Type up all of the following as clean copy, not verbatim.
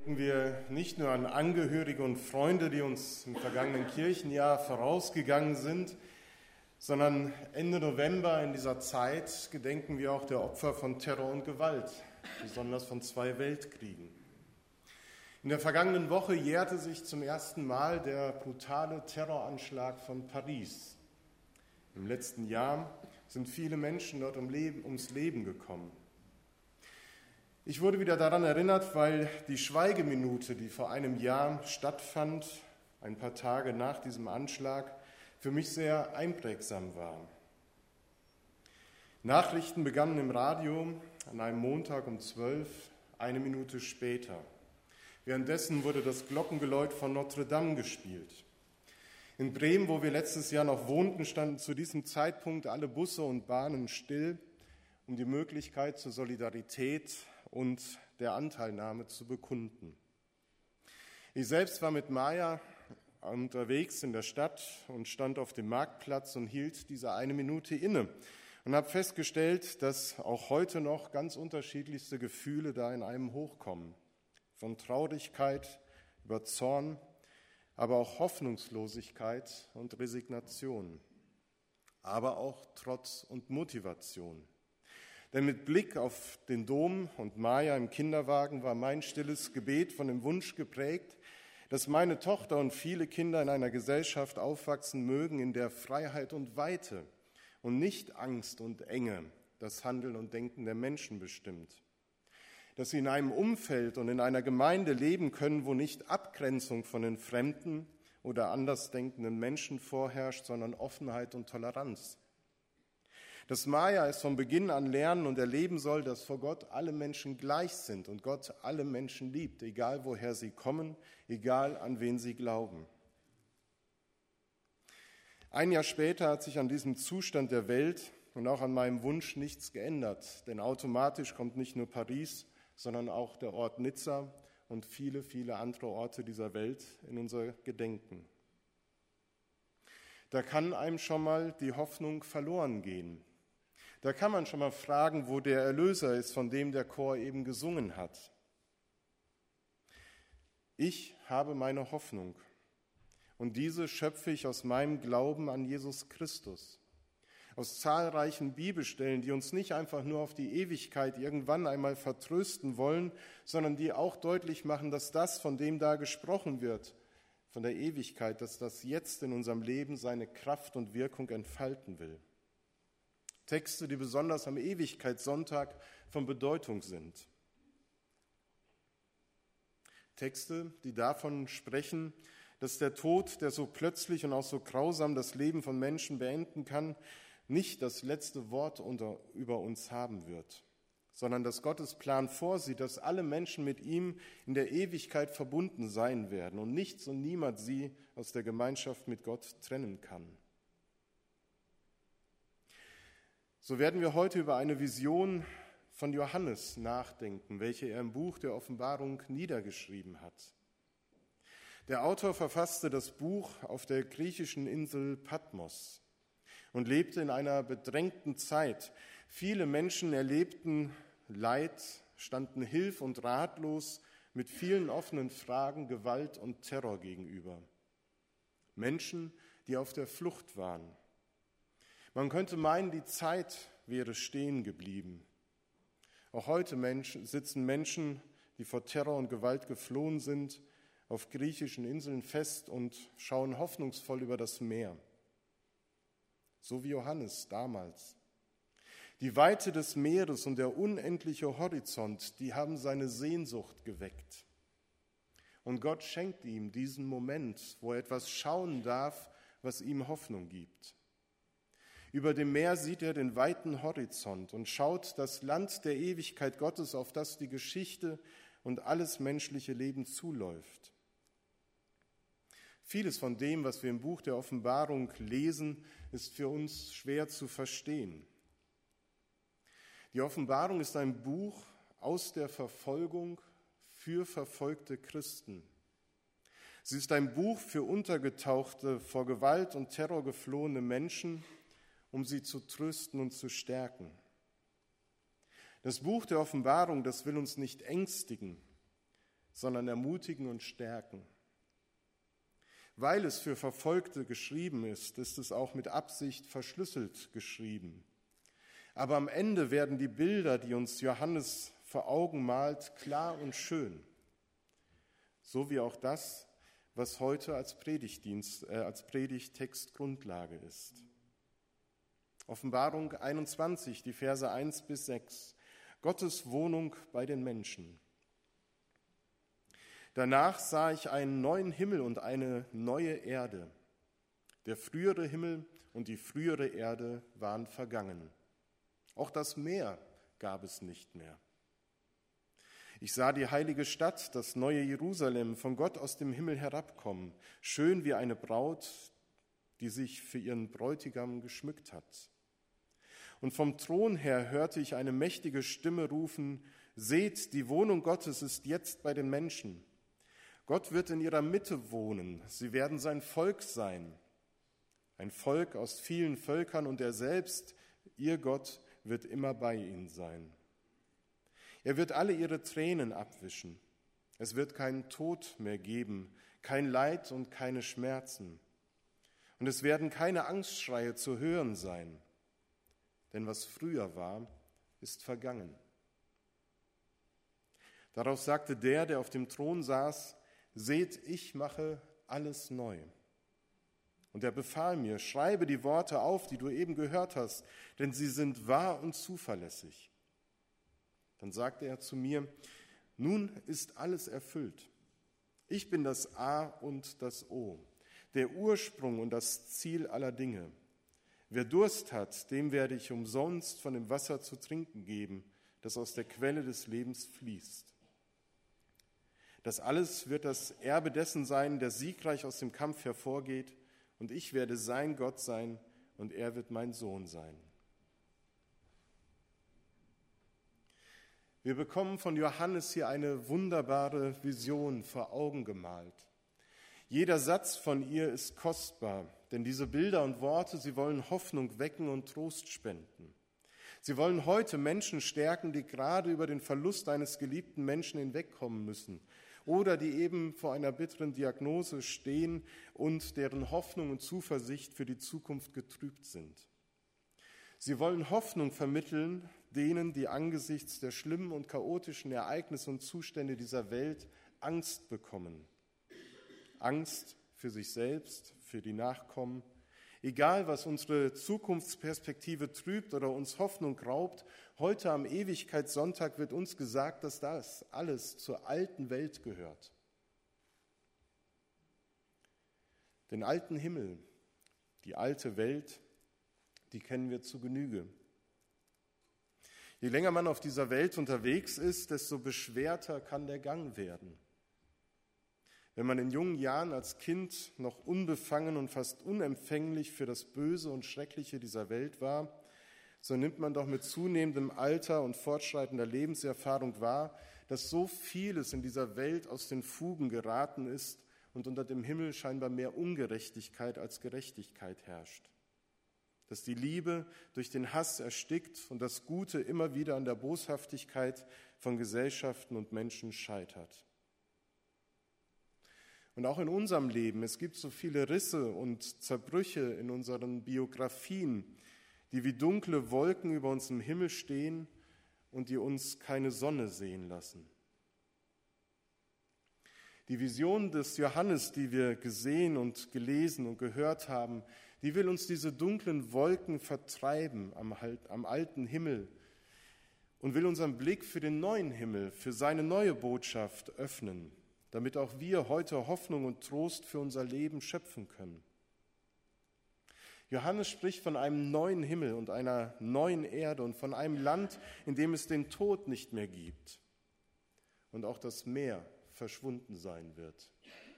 Wir nicht nur an Angehörige und Freunde, die uns im vergangenen Kirchenjahr vorausgegangen sind, sondern Ende November in dieser Zeit gedenken wir auch der Opfer von Terror und Gewalt, besonders von 2 Weltkriegen. In der vergangenen Woche jährte sich zum ersten Mal der brutale Terroranschlag von Paris. Im letzten Jahr sind viele Menschen dort ums Leben gekommen. Ich wurde wieder daran erinnert, weil die Schweigeminute, die vor einem Jahr stattfand, ein paar Tage nach diesem Anschlag, für mich sehr einprägsam war. Nachrichten begannen im Radio an einem Montag um 12, eine Minute später. Währenddessen wurde das Glockengeläut von Notre Dame gespielt. In Bremen, wo wir letztes Jahr noch wohnten, standen zu diesem Zeitpunkt alle Busse und Bahnen still, um die Möglichkeit zur Solidarität und der Anteilnahme zu bekunden. Ich selbst war mit Maja unterwegs in der Stadt und stand auf dem Marktplatz und hielt diese eine Minute inne und habe festgestellt, dass auch heute noch ganz unterschiedlichste Gefühle da in einem hochkommen. Von Traurigkeit über Zorn, aber auch Hoffnungslosigkeit und Resignation, aber auch Trotz und Motivation. Denn mit Blick auf den Dom und Maja im Kinderwagen war mein stilles Gebet von dem Wunsch geprägt, dass meine Tochter und viele Kinder in einer Gesellschaft aufwachsen mögen, in der Freiheit und Weite und nicht Angst und Enge das Handeln und Denken der Menschen bestimmt. Dass sie in einem Umfeld und in einer Gemeinde leben können, wo nicht Abgrenzung von den fremden oder andersdenkenden Menschen vorherrscht, sondern Offenheit und Toleranz. Dass Maja es von Beginn an lernen und erleben soll, dass vor Gott alle Menschen gleich sind und Gott alle Menschen liebt, egal woher sie kommen, egal an wen sie glauben. Ein Jahr später hat sich an diesem Zustand der Welt und auch an meinem Wunsch nichts geändert, denn automatisch kommt nicht nur Paris, sondern auch der Ort Nizza und viele, viele andere Orte dieser Welt in unser Gedenken. Da kann einem schon mal die Hoffnung verloren gehen. Da kann man schon mal fragen, wo der Erlöser ist, von dem der Chor eben gesungen hat. Ich habe meine Hoffnung und diese schöpfe ich aus meinem Glauben an Jesus Christus. Aus zahlreichen Bibelstellen, die uns nicht einfach nur auf die Ewigkeit irgendwann einmal vertrösten wollen, sondern die auch deutlich machen, dass das, von dem da gesprochen wird, von der Ewigkeit, dass das jetzt in unserem Leben seine Kraft und Wirkung entfalten will. Texte, die besonders am Ewigkeitssonntag von Bedeutung sind. Texte, die davon sprechen, dass der Tod, der so plötzlich und auch so grausam das Leben von Menschen beenden kann, nicht das letzte Wort über uns haben wird, sondern dass Gottes Plan vorsieht, dass alle Menschen mit ihm in der Ewigkeit verbunden sein werden und nichts und niemand sie aus der Gemeinschaft mit Gott trennen kann. So werden wir heute über eine Vision von Johannes nachdenken, welche er im Buch der Offenbarung niedergeschrieben hat. Der Autor verfasste das Buch auf der griechischen Insel Patmos und lebte in einer bedrängten Zeit. Viele Menschen erlebten Leid, standen hilf- und ratlos mit vielen offenen Fragen, Gewalt und Terror gegenüber. Menschen, die auf der Flucht waren. Man könnte meinen, die Zeit wäre stehen geblieben. Auch heute sitzen Menschen, die vor Terror und Gewalt geflohen sind, auf griechischen Inseln fest und schauen hoffnungsvoll über das Meer. So wie Johannes damals. Die Weite des Meeres und der unendliche Horizont, die haben seine Sehnsucht geweckt. Und Gott schenkt ihm diesen Moment, wo er etwas schauen darf, was ihm Hoffnung gibt. Über dem Meer sieht er den weiten Horizont und schaut das Land der Ewigkeit Gottes, auf das die Geschichte und alles menschliche Leben zuläuft. Vieles von dem, was wir im Buch der Offenbarung lesen, ist für uns schwer zu verstehen. Die Offenbarung ist ein Buch aus der Verfolgung für verfolgte Christen. Sie ist ein Buch für untergetauchte, vor Gewalt und Terror geflohene Menschen, um sie zu trösten und zu stärken. Das Buch der Offenbarung, das will uns nicht ängstigen, sondern ermutigen und stärken. Weil es für Verfolgte geschrieben ist, ist es auch mit Absicht verschlüsselt geschrieben. Aber am Ende werden die Bilder, die uns Johannes vor Augen malt, klar und schön. So wie auch das, was heute als Predigttext Grundlage ist. Offenbarung 21, die Verse 1 bis 6. Gottes Wohnung bei den Menschen. Danach sah ich einen neuen Himmel und eine neue Erde. Der frühere Himmel und die frühere Erde waren vergangen. Auch das Meer gab es nicht mehr. Ich sah die heilige Stadt, das neue Jerusalem, von Gott aus dem Himmel herabkommen, schön wie eine Braut, die sich für ihren Bräutigam geschmückt hat. Und vom Thron her hörte ich eine mächtige Stimme rufen: Seht, die Wohnung Gottes ist jetzt bei den Menschen. Gott wird in ihrer Mitte wohnen, sie werden sein Volk sein. Ein Volk aus vielen Völkern und er selbst, ihr Gott, wird immer bei ihnen sein. Er wird alle ihre Tränen abwischen. Es wird keinen Tod mehr geben, kein Leid und keine Schmerzen. Und es werden keine Angstschreie zu hören sein. Denn was früher war, ist vergangen. Darauf sagte der auf dem Thron saß: Seht, ich mache alles neu. Und er befahl mir: Schreibe die Worte auf, die du eben gehört hast, denn sie sind wahr und zuverlässig. Dann sagte er zu mir: Nun ist alles erfüllt. Ich bin das A und das O, der Ursprung und das Ziel aller Dinge. Wer Durst hat, dem werde ich umsonst von dem Wasser zu trinken geben, das aus der Quelle des Lebens fließt. Das alles wird das Erbe dessen sein, der siegreich aus dem Kampf hervorgeht, und ich werde sein Gott sein, und er wird mein Sohn sein. Wir bekommen von Johannes hier eine wunderbare Vision vor Augen gemalt. Jeder Satz von ihr ist kostbar, denn diese Bilder und Worte, sie wollen Hoffnung wecken und Trost spenden. Sie wollen heute Menschen stärken, die gerade über den Verlust eines geliebten Menschen hinwegkommen müssen oder die eben vor einer bitteren Diagnose stehen und deren Hoffnung und Zuversicht für die Zukunft getrübt sind. Sie wollen Hoffnung vermitteln denen, die angesichts der schlimmen und chaotischen Ereignisse und Zustände dieser Welt Angst bekommen. Angst für sich selbst, für die Nachkommen. Egal, was unsere Zukunftsperspektive trübt oder uns Hoffnung raubt, heute am Ewigkeitssonntag wird uns gesagt, dass das alles zur alten Welt gehört. Den alten Himmel, die alte Welt, die kennen wir zu Genüge. Je länger man auf dieser Welt unterwegs ist, desto beschwerter kann der Gang werden. Wenn man in jungen Jahren als Kind noch unbefangen und fast unempfänglich für das Böse und Schreckliche dieser Welt war, so nimmt man doch mit zunehmendem Alter und fortschreitender Lebenserfahrung wahr, dass so vieles in dieser Welt aus den Fugen geraten ist und unter dem Himmel scheinbar mehr Ungerechtigkeit als Gerechtigkeit herrscht. Dass die Liebe durch den Hass erstickt und das Gute immer wieder an der Boshaftigkeit von Gesellschaften und Menschen scheitert. Und auch in unserem Leben, es gibt so viele Risse und Zerbrüche in unseren Biografien, die wie dunkle Wolken über uns im Himmel stehen und die uns keine Sonne sehen lassen. Die Vision des Johannes, die wir gesehen und gelesen und gehört haben, die will uns diese dunklen Wolken vertreiben am alten Himmel und will unseren Blick für den neuen Himmel, für seine neue Botschaft öffnen, damit auch wir heute Hoffnung und Trost für unser Leben schöpfen können. Johannes spricht von einem neuen Himmel und einer neuen Erde und von einem Land, in dem es den Tod nicht mehr gibt und auch das Meer verschwunden sein wird.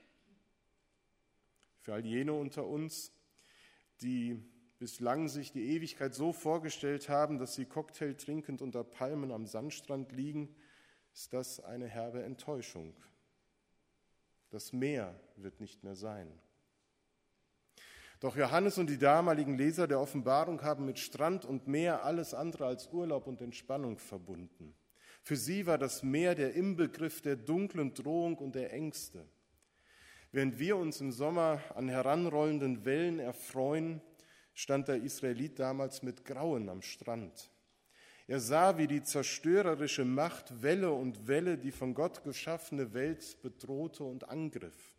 Für all jene unter uns, die bislang sich die Ewigkeit so vorgestellt haben, dass sie Cocktail trinkend unter Palmen am Sandstrand liegen, ist das eine herbe Enttäuschung. Das Meer wird nicht mehr sein. Doch Johannes und die damaligen Leser der Offenbarung haben mit Strand und Meer alles andere als Urlaub und Entspannung verbunden. Für sie war das Meer der Inbegriff der dunklen Drohung und der Ängste. Während wir uns im Sommer an heranrollenden Wellen erfreuen, stand der Israelit damals mit Grauen am Strand. Er sah, wie die zerstörerische Macht Welle und Welle die von Gott geschaffene Welt bedrohte und angriff.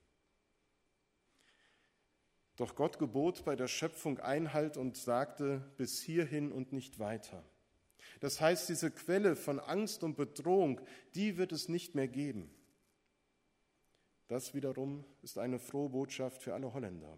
Doch Gott gebot bei der Schöpfung Einhalt und sagte, bis hierhin und nicht weiter. Das heißt, diese Quelle von Angst und Bedrohung, die wird es nicht mehr geben. Das wiederum ist eine frohe Botschaft für alle Holländer.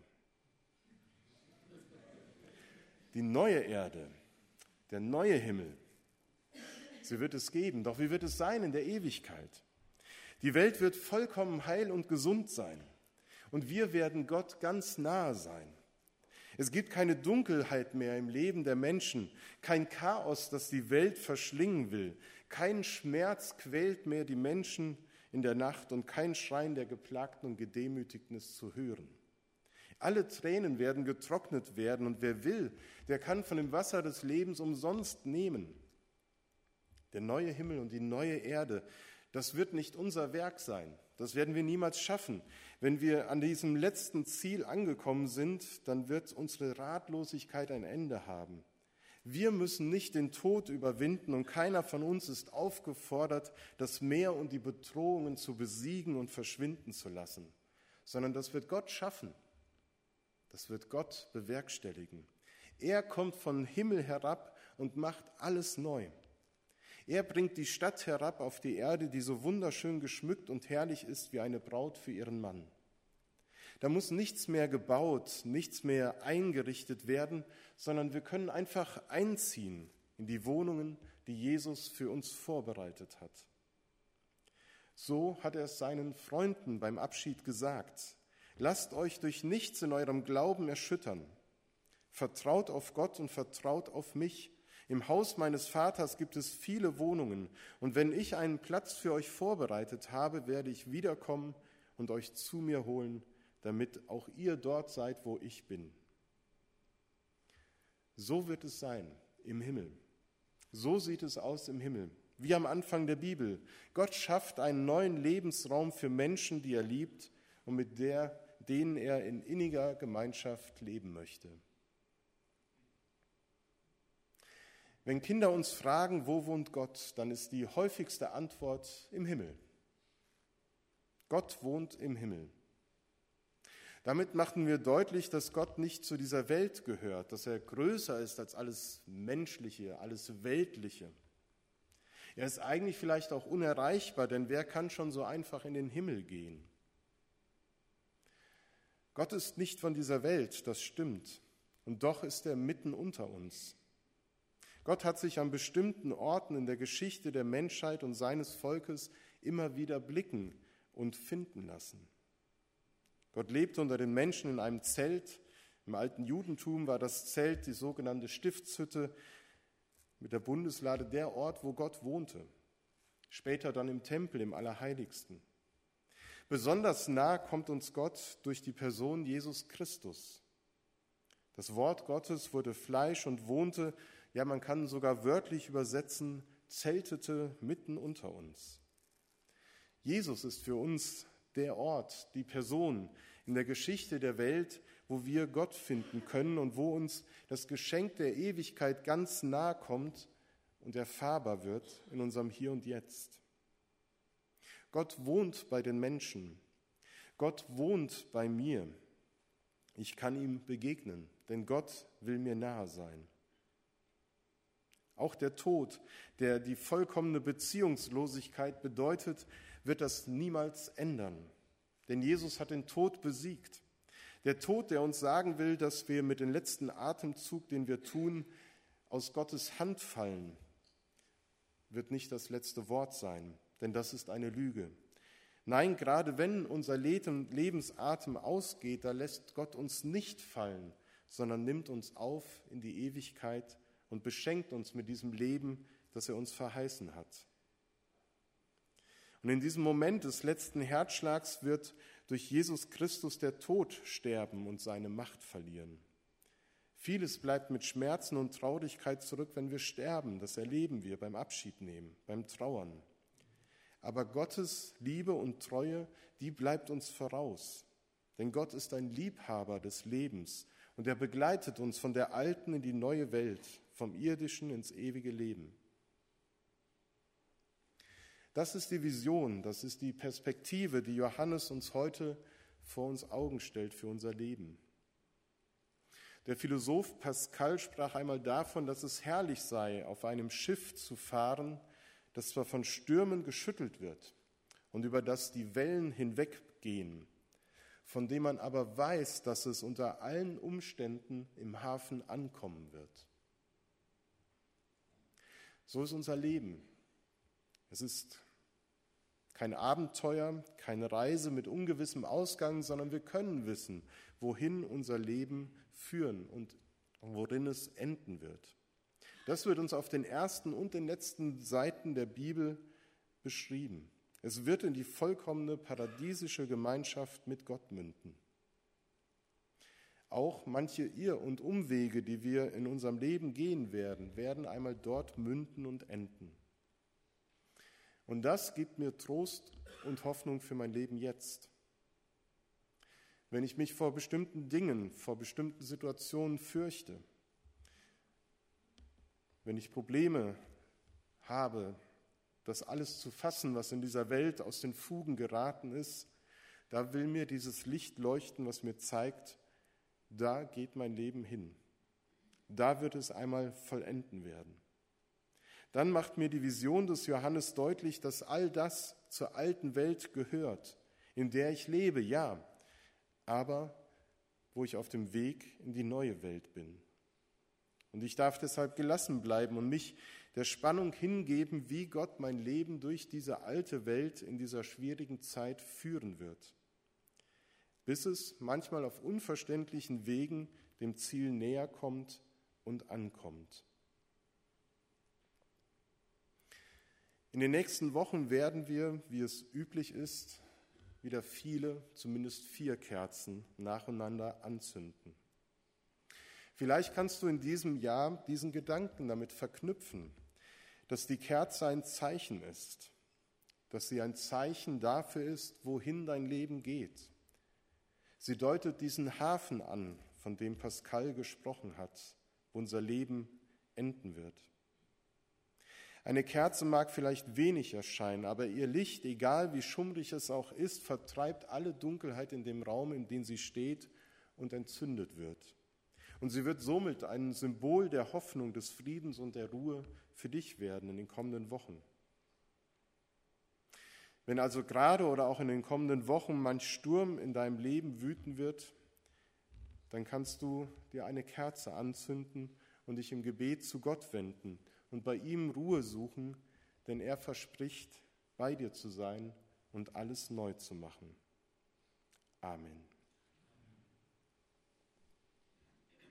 Die neue Erde, der neue Himmel, sie wird es geben. Doch wie wird es sein in der Ewigkeit? Die Welt wird vollkommen heil und gesund sein. Und wir werden Gott ganz nahe sein. Es gibt keine Dunkelheit mehr im Leben der Menschen, kein Chaos, das die Welt verschlingen will. Kein Schmerz quält mehr die Menschen in der Nacht und kein Schreien der Geplagten und Gedemütigten ist zu hören. Alle Tränen werden getrocknet werden und wer will, der kann von dem Wasser des Lebens umsonst nehmen. Der neue Himmel und die neue Erde, das wird nicht unser Werk sein. Das werden wir niemals schaffen. Wenn wir an diesem letzten Ziel angekommen sind, dann wird unsere Ratlosigkeit ein Ende haben. Wir müssen nicht den Tod überwinden und keiner von uns ist aufgefordert, das Meer und die Bedrohungen zu besiegen und verschwinden zu lassen, sondern das wird Gott schaffen. Das wird Gott bewerkstelligen. Er kommt vom Himmel herab und macht alles neu. Er bringt die Stadt herab auf die Erde, die so wunderschön geschmückt und herrlich ist wie eine Braut für ihren Mann. Da muss nichts mehr gebaut, nichts mehr eingerichtet werden, sondern wir können einfach einziehen in die Wohnungen, die Jesus für uns vorbereitet hat. So hat er es seinen Freunden beim Abschied gesagt: Lasst euch durch nichts in eurem Glauben erschüttern. Vertraut auf Gott und vertraut auf mich. Im Haus meines Vaters gibt es viele Wohnungen, und wenn ich einen Platz für euch vorbereitet habe, werde ich wiederkommen und euch zu mir holen, damit auch ihr dort seid, wo ich bin. So wird es sein im Himmel. So sieht es aus im Himmel, wie am Anfang der Bibel. Gott schafft einen neuen Lebensraum für Menschen, die er liebt und mit denen er in inniger Gemeinschaft leben möchte. Wenn Kinder uns fragen, wo wohnt Gott, dann ist die häufigste Antwort im Himmel. Gott wohnt im Himmel. Damit machen wir deutlich, dass Gott nicht zu dieser Welt gehört, dass er größer ist als alles Menschliche, alles Weltliche. Er ist eigentlich vielleicht auch unerreichbar, denn wer kann schon so einfach in den Himmel gehen? Gott ist nicht von dieser Welt, das stimmt, und doch ist er mitten unter uns. Gott hat sich an bestimmten Orten in der Geschichte der Menschheit und seines Volkes immer wieder blicken und finden lassen. Gott lebte unter den Menschen in einem Zelt. Im alten Judentum war das Zelt die sogenannte Stiftshütte mit der Bundeslade der Ort, wo Gott wohnte. Später dann im Tempel, im Allerheiligsten. Besonders nah kommt uns Gott durch die Person Jesus Christus. Das Wort Gottes wurde Fleisch und wohnte, ja, man kann sogar wörtlich übersetzen, zeltete mitten unter uns. Jesus ist für uns der Ort, die Person in der Geschichte der Welt, wo wir Gott finden können und wo uns das Geschenk der Ewigkeit ganz nahe kommt und erfahrbar wird in unserem Hier und Jetzt. Gott wohnt bei den Menschen. Gott wohnt bei mir. Ich kann ihm begegnen, denn Gott will mir nahe sein. Auch der Tod, der die vollkommene Beziehungslosigkeit bedeutet, wird das niemals ändern. Denn Jesus hat den Tod besiegt. Der Tod, der uns sagen will, dass wir mit dem letzten Atemzug, den wir tun, aus Gottes Hand fallen, wird nicht das letzte Wort sein, denn das ist eine Lüge. Nein, gerade wenn unser Lebensatem ausgeht, da lässt Gott uns nicht fallen, sondern nimmt uns auf in die Ewigkeit und beschenkt uns mit diesem Leben, das er uns verheißen hat. Und in diesem Moment des letzten Herzschlags wird durch Jesus Christus der Tod sterben und seine Macht verlieren. Vieles bleibt mit Schmerzen und Traurigkeit zurück, wenn wir sterben. Das erleben wir beim Abschied nehmen, beim Trauern. Aber Gottes Liebe und Treue, die bleibt uns voraus. Denn Gott ist ein Liebhaber des Lebens und er begleitet uns von der alten in die neue Welt, vom irdischen ins ewige Leben. Das ist die Vision, das ist die Perspektive, die Johannes uns heute vor uns Augen stellt für unser Leben. Der Philosoph Pascal sprach einmal davon, dass es herrlich sei, auf einem Schiff zu fahren, das zwar von Stürmen geschüttelt wird und über das die Wellen hinweggehen, von dem man aber weiß, dass es unter allen Umständen im Hafen ankommen wird. So ist unser Leben. Es ist kein Abenteuer, keine Reise mit ungewissem Ausgang, sondern wir können wissen, wohin unser Leben führen und worin es enden wird. Das wird uns auf den ersten und den letzten Seiten der Bibel beschrieben. Es wird in die vollkommene paradiesische Gemeinschaft mit Gott münden. Auch manche Irr- und Umwege, die wir in unserem Leben gehen werden, werden einmal dort münden und enden. Und das gibt mir Trost und Hoffnung für mein Leben jetzt. Wenn ich mich vor bestimmten Dingen, vor bestimmten Situationen fürchte, wenn ich Probleme habe, das alles zu fassen, was in dieser Welt aus den Fugen geraten ist, da will mir dieses Licht leuchten, was mir zeigt, da geht mein Leben hin. Da wird es einmal vollenden werden. Dann macht mir die Vision des Johannes deutlich, dass all das zur alten Welt gehört, in der ich lebe, ja, aber wo ich auf dem Weg in die neue Welt bin. Und ich darf deshalb gelassen bleiben und mich der Spannung hingeben, wie Gott mein Leben durch diese alte Welt in dieser schwierigen Zeit führen wird, bis es manchmal auf unverständlichen Wegen dem Ziel näher kommt und ankommt. In den nächsten Wochen werden wir, wie es üblich ist, wieder viele, zumindest 4 Kerzen nacheinander anzünden. Vielleicht kannst du in diesem Jahr diesen Gedanken damit verknüpfen, dass die Kerze ein Zeichen ist, dass sie ein Zeichen dafür ist, wohin dein Leben geht. Sie deutet diesen Hafen an, von dem Pascal gesprochen hat, wo unser Leben enden wird. Eine Kerze mag vielleicht wenig erscheinen, aber ihr Licht, egal wie schummrig es auch ist, vertreibt alle Dunkelheit in dem Raum, in dem sie steht und entzündet wird. Und sie wird somit ein Symbol der Hoffnung, des Friedens und der Ruhe für dich werden in den kommenden Wochen. Wenn also gerade oder auch in den kommenden Wochen manch Sturm in deinem Leben wüten wird, dann kannst du dir eine Kerze anzünden und dich im Gebet zu Gott wenden und bei ihm Ruhe suchen, denn er verspricht, bei dir zu sein und alles neu zu machen. Amen.